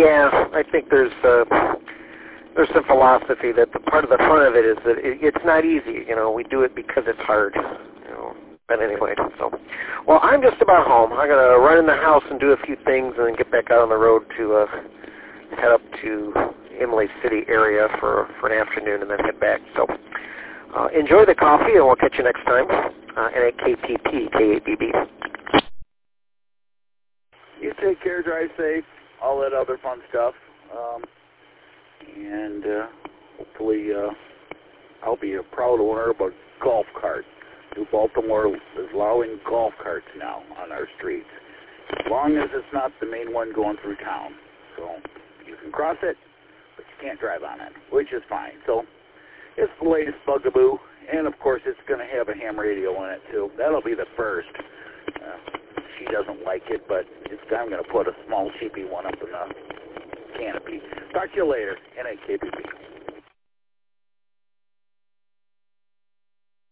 Yeah, I think there's some philosophy that the part of the fun of it is that it's not easy. You know, we do it because it's hard. You know, but anyway, so well, I'm just about home. I'm gonna run in the house and do a few things, and then get back out on the road to head up to Imlay City area for an afternoon, and then head back. So enjoy the coffee, and we'll catch you next time. NAKPP KABB. You take care, drive safe, all that other fun stuff. And hopefully I'll be a proud owner of a golf cart. New Baltimore is allowing golf carts now on our streets, as long as it's not the main one going through town. So you can cross it, but you can't drive on it, which is fine. So it's the latest bugaboo, and of course it's going to have a ham radio in it too. That'll be the first. She doesn't like it, but I'm going to put a small cheapy one up in the canopy. Talk to you later. NAKPP.